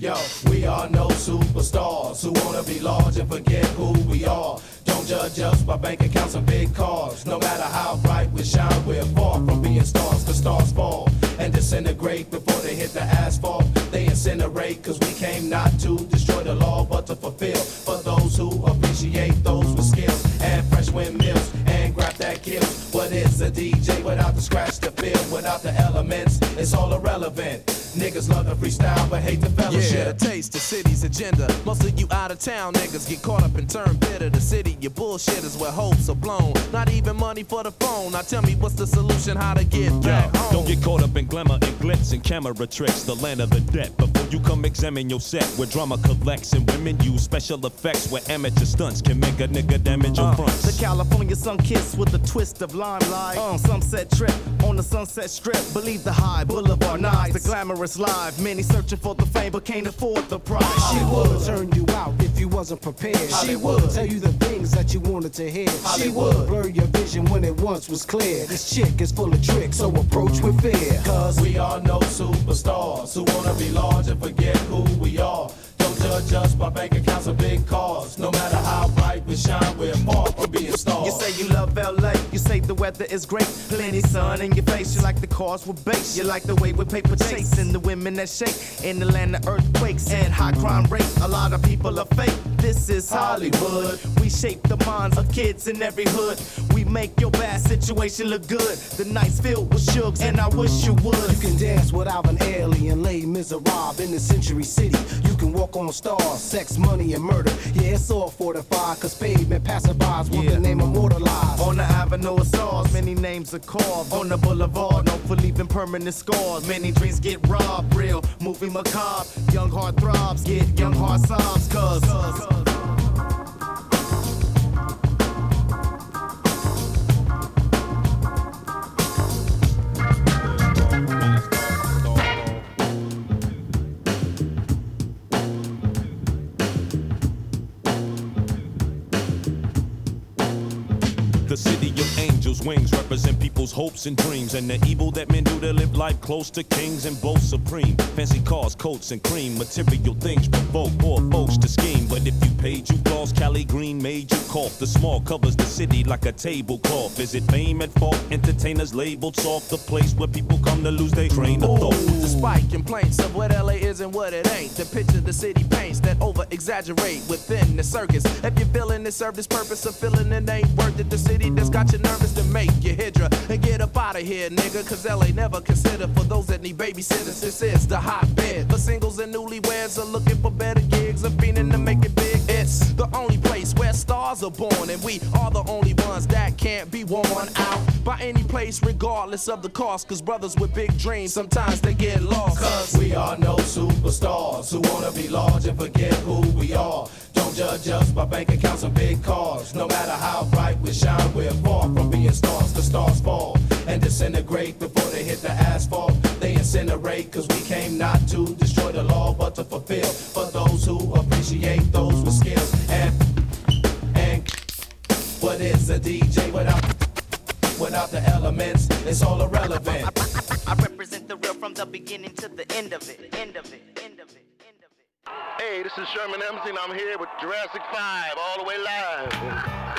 Yo, we are no superstars who wanna be large and forget who we are. Don't judge us by bank accounts and big cars. No matter how bright we shine, we're far from being stars, cause stars fall and disintegrate before they hit the asphalt. They incinerate, cause we came not to destroy the law, but to fulfill. For those who appreciate those with skills and fresh windmills and grab that kills. What is a DJ without the scratch to feel? Without the elements, it's all irrelevant. Niggas love to freestyle but hate the fellowship. Yeah, the taste, the city's agenda. Most of you out of town niggas get caught up and turn bitter. The city, your bullshit is where hopes are blown. Not even money for the phone. Now tell me what's the solution, how to get back home. Don't get caught up in glamour and glitz and camera tricks. The land of the dead. Before you come examine your set, where drama collects and women use special effects, where amateur stunts can make a nigga damage your fronts. The California sun kiss with a twist of limelight. Sunset trip on the Sunset Strip. Believe the high boulevard nights, the glamorous life. Many searching for the fame but can't afford the price. She would turn you out if you wasn't prepared. She would tell you the things that you wanted to hear. She would blur your vision when it once was clear. This chick is full of tricks, so approach with fear. Cause we are no superstars who wanna be large and forget who we are. Don't judge us by bank accounts and big cars. No matter how bright we shine, we're far from being stars. You say you love LA, you say the weather is great. Plenty sun in your face, you like the cars with bass. You like the way we paper chase and the women that shake. In the land of earthquakes and high crime rate, a lot of people are fake. This is Hollywood. We shape the minds of kids in every hood. We make your bad situation look good. The night's filled with shugs and I wish you would. You can dance without an alien, lay miserable in the Century City. You can walk on stars, sex, money, and murder. Yeah, it's all fortified, cause pavement passerbys want the name immortalized. On the avenue of stars, many names are carved. On the boulevard, known for leaving permanent scars. Many dreams get robbed, real, movie macabre. Young heart throbs, get young heart sobs, cause The city of angels' wings represent people's hopes and dreams, and the evil that men do to live life close to kings and boast supreme. Fancy cars, coats, and cream, material things provoke more folks to scheme. But if you paid, you lost. Cali Green made you cough. The small covers the city like a tablecloth. Is it fame at fault? Entertainers labeled soft, the place where people come to lose their train of thought. Despite complaints of what LA is and what it ain't, the picture the city paints that over-exaggerate within the circus. If you're feeling it, serve this purpose of feeling it ain't worth it. The city that's got you nervous to make you hydra and get up out of here, nigga. Cause LA never considered for those that need babysitters. This is the hotbed for singles and newlyweds are looking for better gigs and fiending to make it big. It's the only place where stars are born, and we are the only ones that can't be worn out by any place, regardless of the cost. Cause brothers with big dreams, sometimes they get lost. Cause we are no superstars who wanna be large and forget who we are. Don't judge us by bank accounts and big cars. No matter how bright we shine, we're far from being stars. The stars fall and disintegrate before they hit the asphalt. They incinerate cause we came not to destroy the law but to fulfill. For those who appreciate those with skills. And what is a DJ without the elements? It's all irrelevant. I represent the real from the beginning to the end of it. Hey, this is Sherman Emerson. I'm here with Jurassic 5, all the way live.